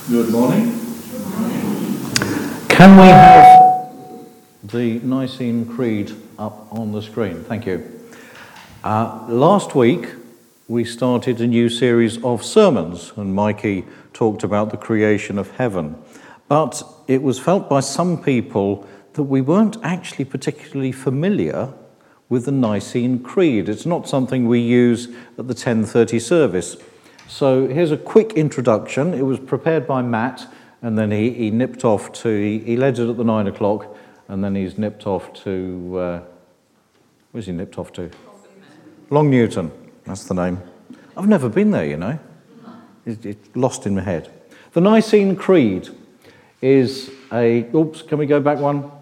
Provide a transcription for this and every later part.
Good morning. Can we have the Nicene Creed up on the screen? Thank you. Last week we started a new series of sermons and Mikey talked about the creation of heaven. But it was felt by some people that we weren't actually particularly familiar with the Nicene Creed. It's not something we use at the 10:30 service. So here's a quick introduction. It was prepared by Matt, and then he nipped off to, he led it at the 9 o'clock, and then he's nipped off to, where's he nipped off to? Long Newton, that's the name. I've never been there, you know. It's lost in my head. The Nicene Creed is can we go back one?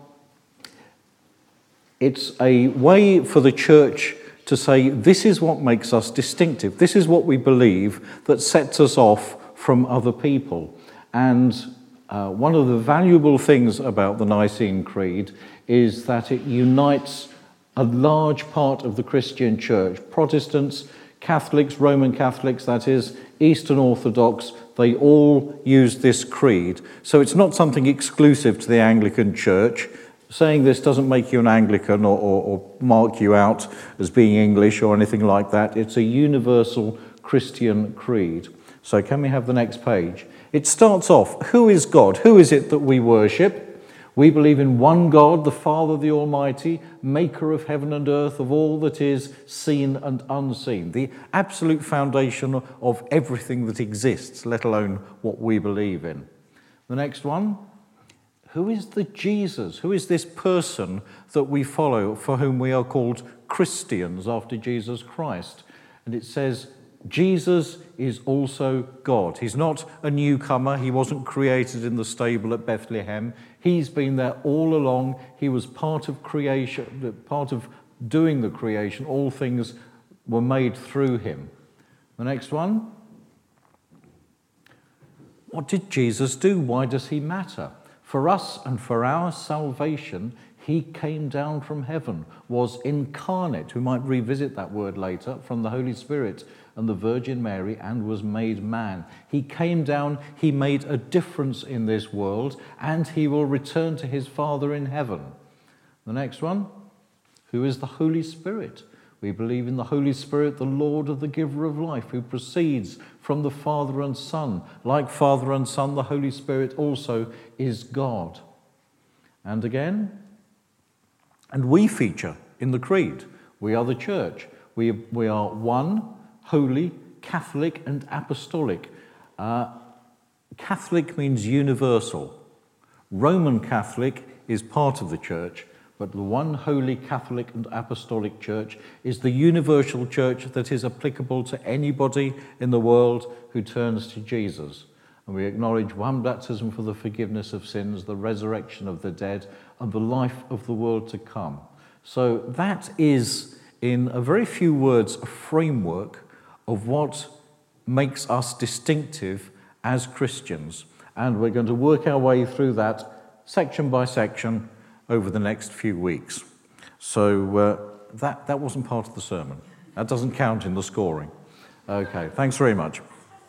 It's a way for the church to say, this is what makes us distinctive. This is what we believe that sets us off from other people. And one of the valuable things about the Nicene Creed is that it unites a large part of the Christian church. Protestants, Catholics, Roman Catholics, that is, Eastern Orthodox, they all use this creed. So it's not something exclusive to the Anglican Church. Saying this doesn't make you an Anglican or mark you out as being English or anything like that. It's a universal Christian creed. So can we have the next page? It starts off, who is God? Who is it that we worship? We believe in one God, the Father, the Almighty, maker of heaven and earth, of all that is seen and unseen. The absolute foundation of everything that exists, let alone what we believe in. The next one. Who is the Jesus? Who is this person that we follow, for whom we are called Christians after Jesus Christ? And it says, Jesus is also God. He's not a newcomer. He wasn't created in the stable at Bethlehem. He's been there all along. He was part of creation, part of doing the creation. All things were made through him. The next one. What did Jesus do? Why does he matter? For us and for our salvation, he came down from heaven, was incarnate, we might revisit that word later, from the Holy Spirit and the Virgin Mary, and was made man. He came down, he made a difference in this world, and he will return to his Father in heaven. The next one, who is the Holy Spirit? We believe in the Holy Spirit, the Lord of the giver of life, who proceeds from the Father and Son. Like Father and Son, the Holy Spirit also is God. And again, and we feature in the Creed. We are the church. We are one, holy, Catholic and apostolic. Catholic means universal. Roman Catholic is part of the church. But the one holy Catholic and Apostolic Church is the universal church that is applicable to anybody in the world who turns to Jesus. And we acknowledge one baptism for the forgiveness of sins, the resurrection of the dead, and the life of the world to come. So that is, in a very few words, a framework of what makes us distinctive as Christians. And we're going to work our way through that section by section over the next few weeks. So that wasn't part of the sermon. That doesn't count in the scoring. Okay, thanks very much.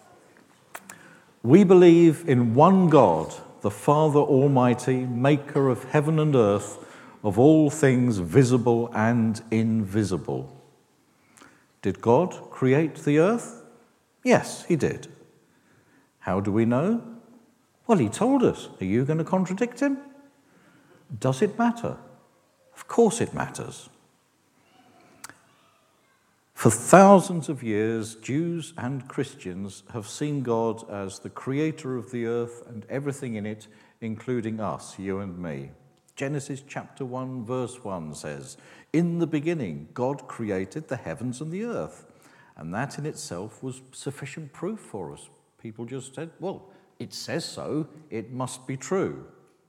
We believe in one God, the Father Almighty, maker of heaven and earth, of all things visible and invisible. Did God create the earth? Yes, he did. How do we know? Well, he told us. Are you going to contradict him? Does it matter? Of course it matters. For thousands of years, Jews and Christians have seen God as the creator of the earth and everything in it, including us, you and me. Genesis chapter 1, verse 1 says, "In the beginning, God created the heavens and the earth." And that in itself was sufficient proof for us. People just said, well, it says so, it must be true.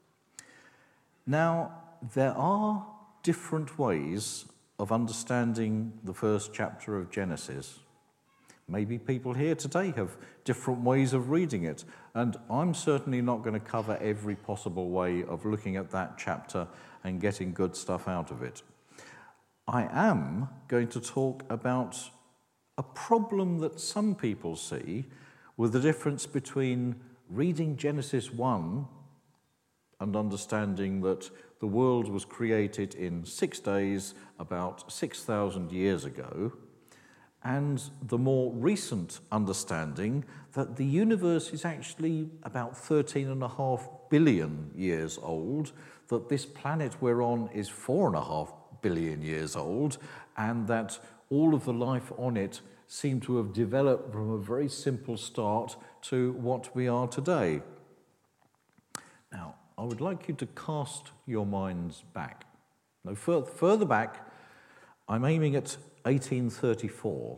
Now, there are different ways of understanding the first chapter of Genesis. Maybe people here today have different ways of reading it, and I'm certainly not going to cover every possible way of looking at that chapter and getting good stuff out of it. I am going to talk about a problem that some people see with the difference between reading Genesis 1 and understanding that the world was created in 6 days about 6,000 years ago, and the more recent understanding that the universe is actually about 13.5 billion years old, that this planet we're on is 4.5 billion years old, and that all of the life on it seemed to have developed from a very simple start to what we are today. Now, I would like you to cast your minds back. No, further back, I'm aiming at 1834.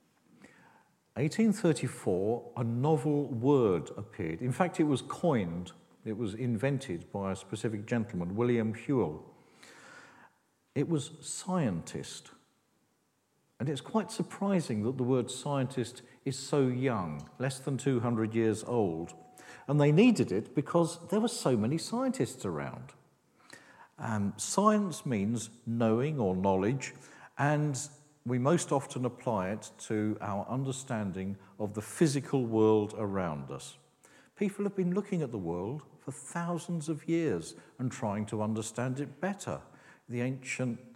1834, a novel word appeared. In fact, it was coined, it was invented by a specific gentleman, William Whewell. It was scientist. And it's quite surprising that the word scientist is so young, less than 200 years old. And they needed it because there were so many scientists around. Science means knowing or knowledge, and we most often apply it to our understanding of the physical world around us. People have been looking at the world for thousands of years and trying to understand it better. The ancient,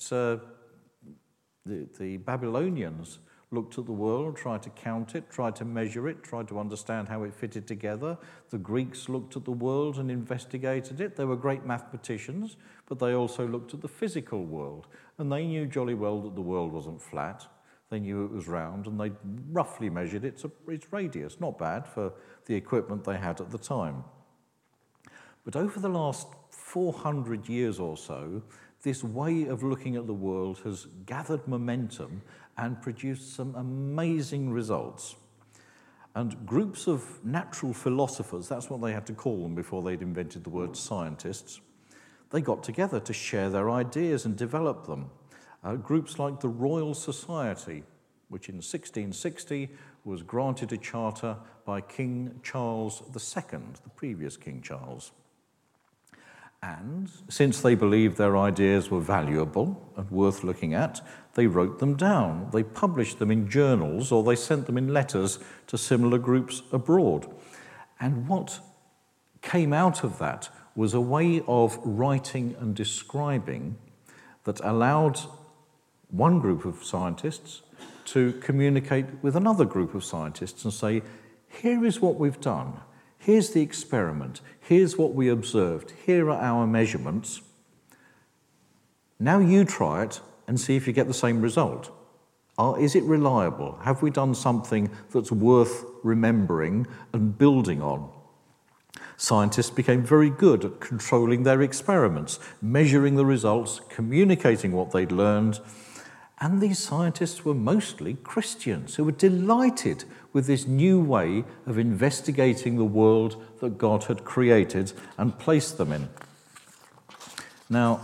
the Babylonians looked at the world, tried to count it, tried to measure it, tried to understand how it fitted together. The Greeks looked at the world and investigated it. They were great mathematicians, but they also looked at the physical world. And they knew jolly well that the world wasn't flat. They knew it was round, and they roughly measured its radius. Not bad for the equipment they had at the time. But over the last 400 years or so, this way of looking at the world has gathered momentum and produced some amazing results. And groups of natural philosophers, that's what they had to call them before they'd invented the word scientists, they got together to share their ideas and develop them. Groups like the Royal Society, which in 1660 was granted a charter by King Charles II, the previous King Charles. And since they believed their ideas were valuable and worth looking at, they wrote them down. They published them in journals, or they sent them in letters to similar groups abroad. And what came out of that was a way of writing and describing that allowed one group of scientists to communicate with another group of scientists and say, here is what we've done. Here's the experiment. Here's what we observed. Here are our measurements. Now you try it and see if you get the same result. Is it reliable? Have we done something that's worth remembering and building on? Scientists became very good at controlling their experiments, measuring the results, communicating what they'd learned. And these scientists were mostly Christians who were delighted with this new way of investigating the world that God had created and placed them in. Now,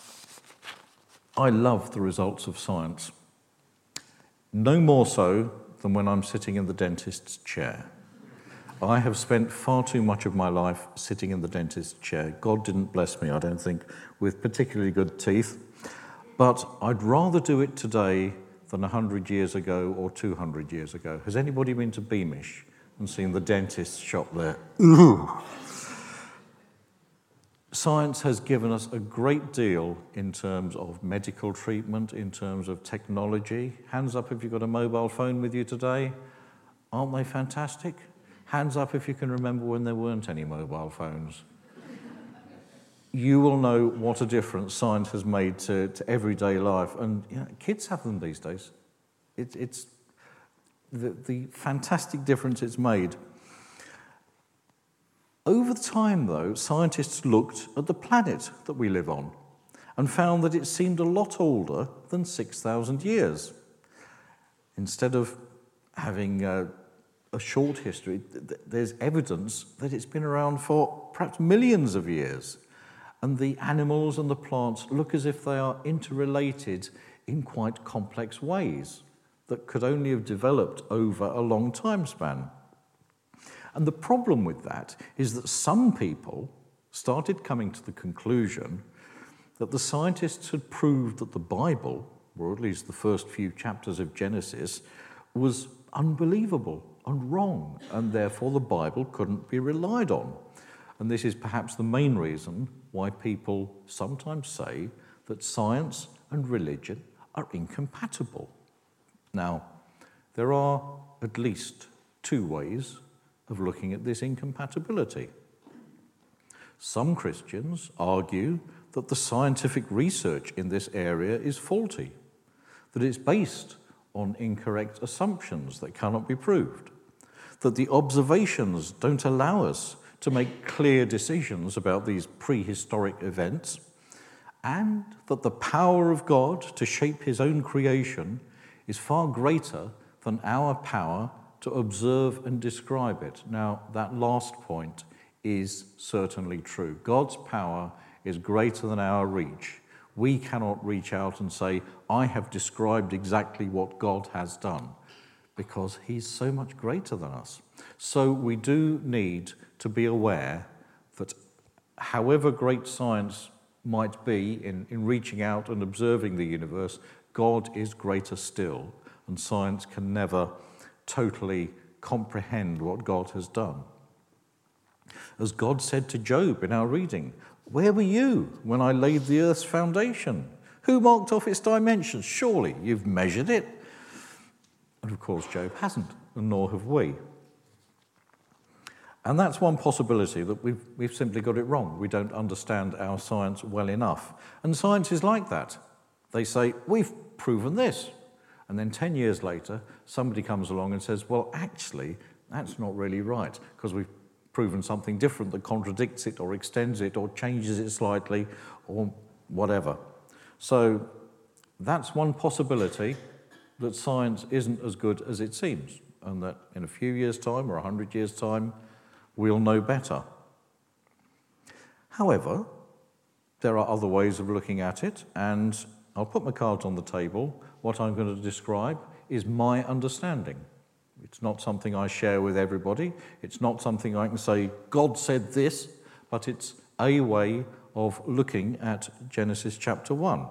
I love the results of science. No more so than when I'm sitting in the dentist's chair. I have spent far too much of my life sitting in the dentist's chair. God didn't bless me, I don't think, with particularly good teeth. But I'd rather do it today than 100 years ago or 200 years ago. Has anybody been to Beamish and seen the dentist's shop there? Ooh. Science has given us a great deal in terms of medical treatment, in terms of technology. Hands up if you've got a mobile phone with you today. Aren't they fantastic? Hands up if you can remember when there weren't any mobile phones. You will know what a difference science has made to everyday life. And kids have them these days. It's the fantastic difference it's made. Over time, though, scientists looked at the planet that we live on and found that it seemed a lot older than 6,000 years. Instead of having a short history, there's evidence that it's been around for perhaps millions of years. And the animals and the plants look as if they are interrelated in quite complex ways that could only have developed over a long time span. And the problem with that is that some people started coming to the conclusion that the scientists had proved that the Bible, or at least the first few chapters of Genesis, was unbelievable, and wrong, and therefore the Bible couldn't be relied on. And this is perhaps the main reason why people sometimes say that science and religion are incompatible. Now, there are at least two ways of looking at this incompatibility. Some Christians argue that the scientific research in this area is faulty, that it's based on incorrect assumptions that cannot be proved, that the observations don't allow us to make clear decisions about these prehistoric events, and that the power of God to shape his own creation is far greater than our power to observe and describe it. Now, that last point is certainly true. God's power is greater than our reach. We cannot reach out and say, I have described exactly what God has done, because he's so much greater than us. So we do need to be aware that however great science might be in reaching out and observing the universe, God is greater still, and science can never totally comprehend what God has done. As God said to Job in our reading, "Where were you when I laid the earth's foundation? Who marked off its dimensions? Surely you've measured it." And of course, Job hasn't, and nor have we. And that's one possibility, that we've simply got it wrong. We don't understand our science well enough. And science is like that. They say, we've proven this. And then 10 years later, somebody comes along and says, well, actually, that's not really right, because we've proven something different that contradicts it or extends it or changes it slightly or whatever. So that's one possibility, that science isn't as good as it seems, and that in a few years' time or 100 years' time, we'll know better. However, there are other ways of looking at it, and I'll put my cards on the table. What I'm going to describe is my understanding. It's not something I share with everybody. It's not something I can say, God said this, but it's a way of looking at Genesis chapter 1.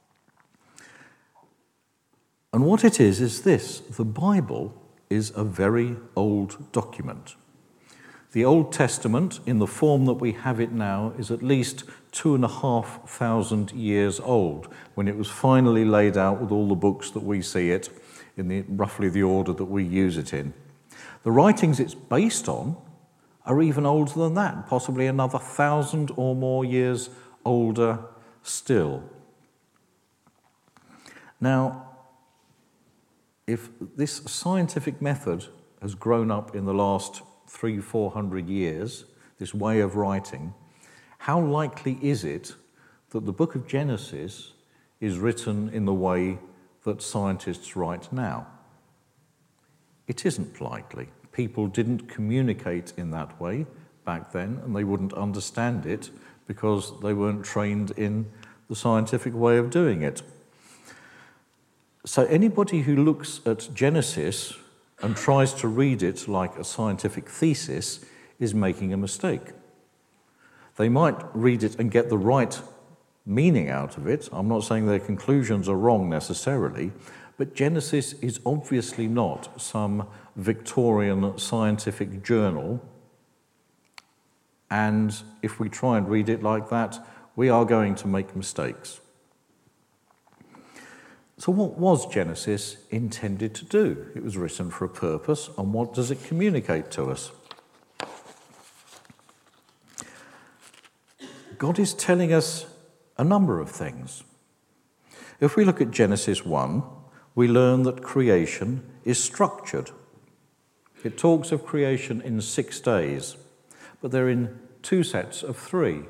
And what it is this: the Bible is a very old document. The Old Testament, in the form that we have it now, is at least 2,500 years old, when it was finally laid out with all the books that we see it, in roughly the order that we use it in. The writings it's based on are even older than that, possibly another 1,000 or more years older still. Now, if this scientific method has grown up in the last 300-400 years, this way of writing, how likely is it that the book of Genesis is written in the way that scientists write now? It isn't likely. People didn't communicate in that way back then, and they wouldn't understand it because they weren't trained in the scientific way of doing it. So anybody who looks at Genesis and tries to read it like a scientific thesis is making a mistake. They might read it and get the right meaning out of it. I'm not saying their conclusions are wrong necessarily, but Genesis is obviously not some Victorian scientific journal. And if we try and read it like that, we are going to make mistakes. So what was Genesis intended to do? It was written for a purpose, and what does it communicate to us? God is telling us a number of things. If we look at Genesis 1, we learn that creation is structured. It talks of creation in 6 days, but they're in 2 sets of 3.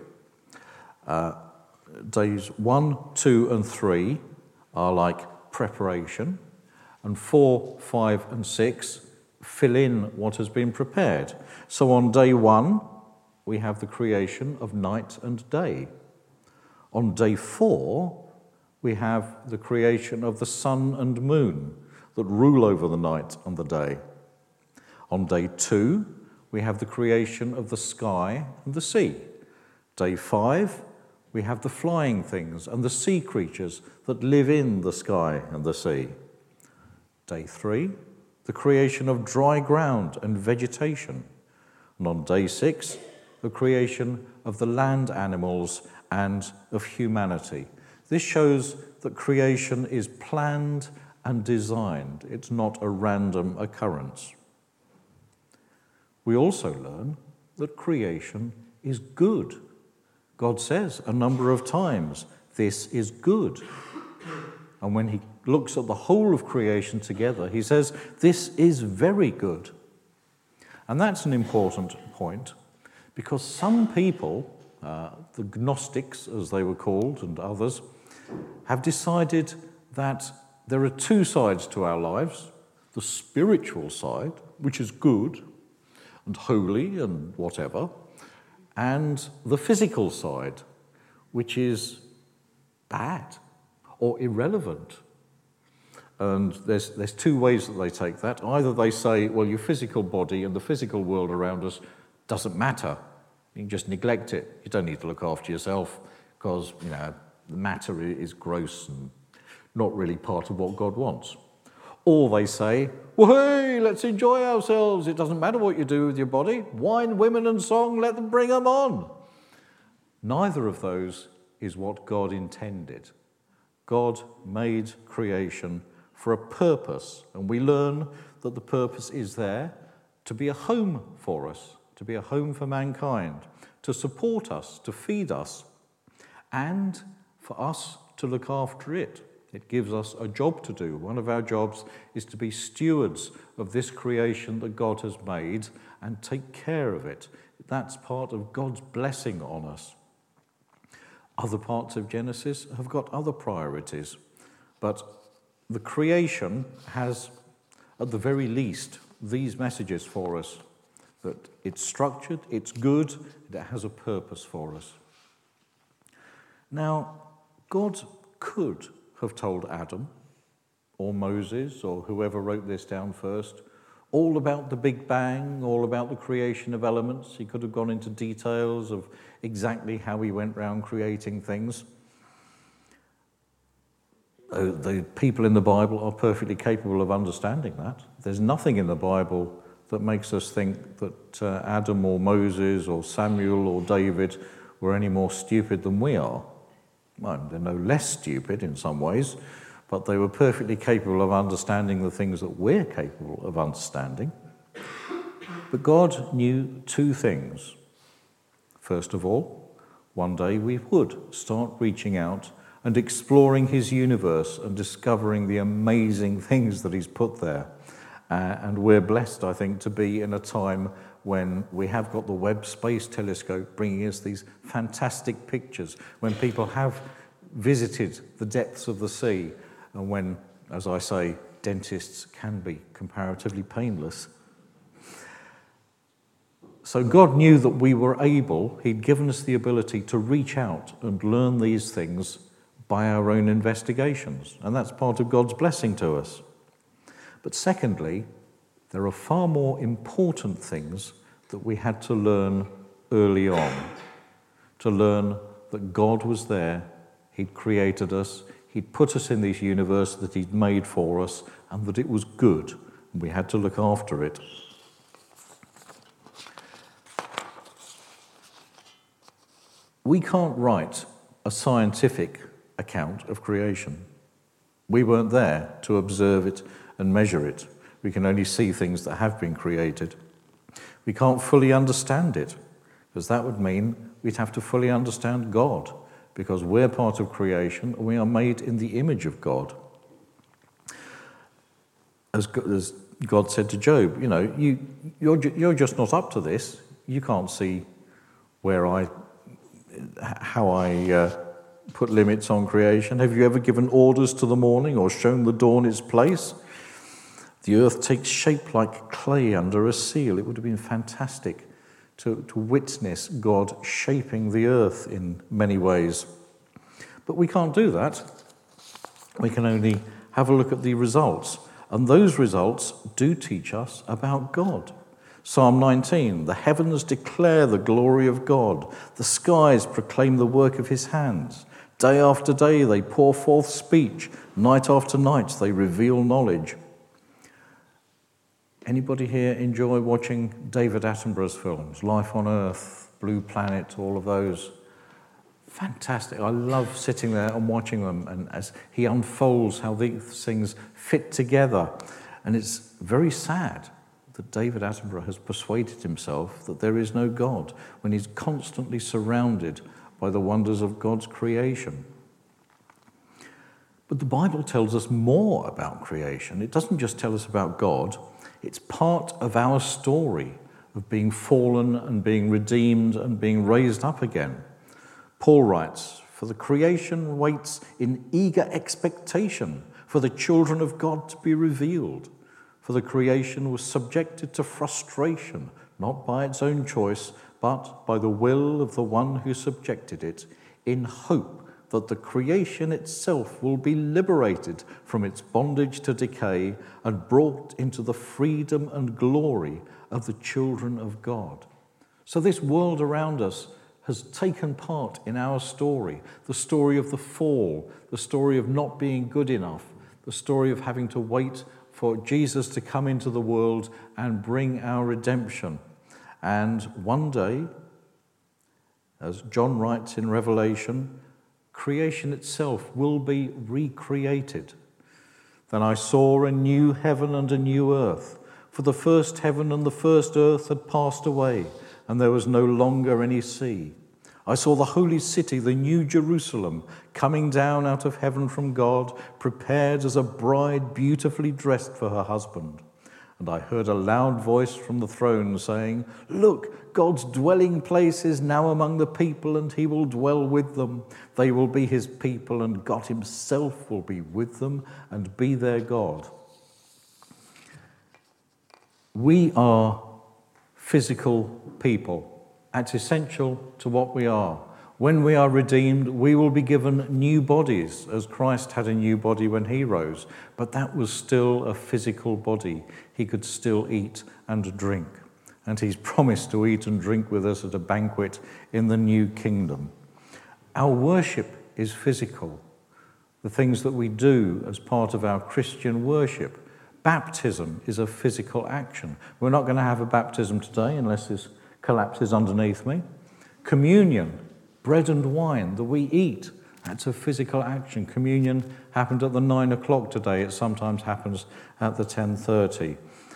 Days 1, 2, and 3 are like preparation, and 4, 5, and 6 fill in what has been prepared. So on day 1, we have the creation of night and day. On day 4, we have the creation of the sun and moon that rule over the night and the day. On day 2, we have the creation of the sky and the sea. Day 5, we have the flying things and the sea creatures that live in the sky and the sea. Day 3, the creation of dry ground and vegetation. And on day 6, the creation of the land animals and of humanity. This shows that creation is planned and designed. It's not a random occurrence. We also learn that creation is good. God says a number of times, this is good. And when he looks at the whole of creation together, he says, this is very good. And that's an important point, because some people, the Gnostics as they were called and others, have decided that there are two sides to our lives: the spiritual side, which is good and holy and whatever, and the physical side, which is bad or irrelevant. And there's two ways that they take that. Either they say, well, your physical body and the physical world around us doesn't matter. You can just neglect it. You don't need to look after yourself because, the matter is gross and not really part of what God wants. Or they say, well, hey, let's enjoy ourselves. It doesn't matter what you do with your body. Wine, women, and song, let them bring them on. Neither of those is what God intended. God made creation for a purpose, and we learn that the purpose is there to be a home for us, to be a home for mankind, to support us, to feed us, and for us to look after it. It gives us a job to do. One of our jobs is to be stewards of this creation that God has made and take care of it. That's part of God's blessing on us. Other parts of Genesis have got other priorities, but the creation has, at the very least, these messages for us, that it's structured, it's good, it has a purpose for us. Now, God could have told Adam or Moses or whoever wrote this down first all about the Big Bang, all about the creation of elements. He could have gone into details of exactly how he went around creating things. The people in the Bible are perfectly capable of understanding that. There's nothing in the Bible that makes us think that Adam or Moses or Samuel or David were any more stupid than we are. Well, they're no less stupid in some ways, but they were perfectly capable of understanding the things that we're capable of understanding. But God knew two things. First of all, one day we would start reaching out and exploring his universe and discovering the amazing things that he's put there. And we're blessed, I think, to be in a time when we have got the Webb Space Telescope bringing us these fantastic pictures, when people have visited the depths of the sea, and when, as I say, dentists can be comparatively painless. So God knew that we were able, he'd given us the ability to reach out and learn these things by our own investigations, and that's part of God's blessing to us. But secondly, there are far more important things that we had to learn early on. To learn that God was there, he'd created us, he'd put us in this universe that he'd made for us, and that it was good, and we had to look after it. We can't write a scientific account of creation. We weren't there to observe it and measure it. We can only see things that have been created. We can't fully understand it, because that would mean we'd have to fully understand God, because we're part of creation and we are made in the image of God. As God said to Job, you're just not up to this. You can't see how I put limits on creation. Have you ever given orders to the morning or shown the dawn its place? The earth takes shape like clay under a seal. It would have been fantastic to witness God shaping the earth in many ways. But we can't do that. We can only have a look at the results. And those results do teach us about God. Psalm 19, the heavens declare the glory of God. The skies proclaim the work of his hands. Day after day they pour forth speech. Night after night they reveal knowledge. Anybody here enjoy watching David Attenborough's films? Life on Earth, Blue Planet, all of those. Fantastic. I love sitting there and watching them, and as he unfolds how these things fit together. And it's very sad that David Attenborough has persuaded himself that there is no God when he's constantly surrounded by the wonders of God's creation. But the Bible tells us more about creation. It doesn't just tell us about God. It's part of our story of being fallen and being redeemed and being raised up again. Paul writes, "For the creation waits in eager expectation for the children of God to be revealed. For the creation was subjected to frustration, not by its own choice, but by the will of the one who subjected it, in hope that the creation itself will be liberated from its bondage to decay and brought into the freedom and glory of the children of God." So this world around us has taken part in our story, the story of the fall, the story of not being good enough, the story of having to wait for Jesus to come into the world and bring our redemption. And one day, as John writes in Revelation, creation itself will be recreated. "Then I saw a new heaven and a new earth, for the first heaven and the first earth had passed away, and there was no longer any sea. I saw the holy city, the new Jerusalem, coming down out of heaven from God, prepared as a bride beautifully dressed for her husband. And I heard a loud voice from the throne saying, 'Look, God's dwelling place is now among the people, and he will dwell with them. They will be his people, and God himself will be with them and be their God.'" We are physical people. That's essential to what we are. When we are redeemed, we will be given new bodies, as Christ had a new body when he rose. But that was still a physical body. He could still eat and drink. And he's promised to eat and drink with us at a banquet in the new kingdom. Our worship is physical. The things that we do as part of our Christian worship. Baptism is a physical action. We're not going to have a baptism today unless this collapses underneath me. Communion, bread and wine that we eat, that's a physical action. Communion happened at the 9 o'clock today. It sometimes happens at the 10:30.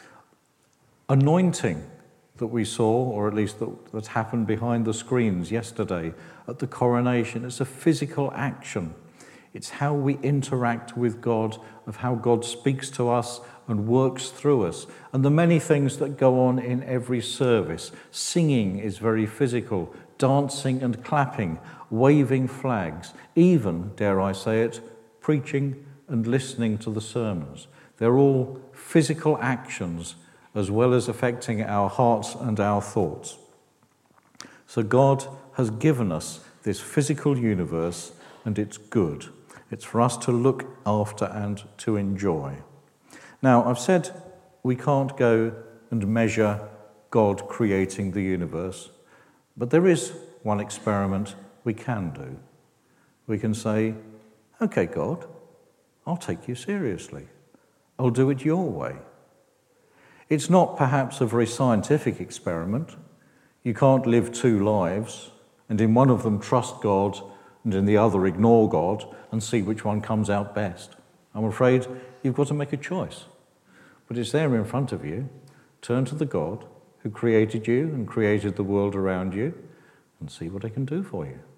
Anointing that we saw, or at least that happened behind the screens yesterday at the coronation, it's a physical action. It's how we interact with God, of how God speaks to us and works through us. And the many things that go on in every service. Singing is very physical. Dancing and clapping, waving flags, even, dare I say it, preaching and listening to the sermons. They're all physical actions as well as affecting our hearts and our thoughts. So God has given us this physical universe, and it's good. It's for us to look after and to enjoy. Now, I've said we can't go and measure God creating the universe, but there is one experiment we can do. We can say, "Okay, God, I'll take you seriously. I'll do it your way." It's not perhaps a very scientific experiment. You can't live two lives and in one of them trust God and in the other ignore God and see which one comes out best. I'm afraid you've got to make a choice. But it's there in front of you. Turn to the God who created you and created the world around you and see what he can do for you.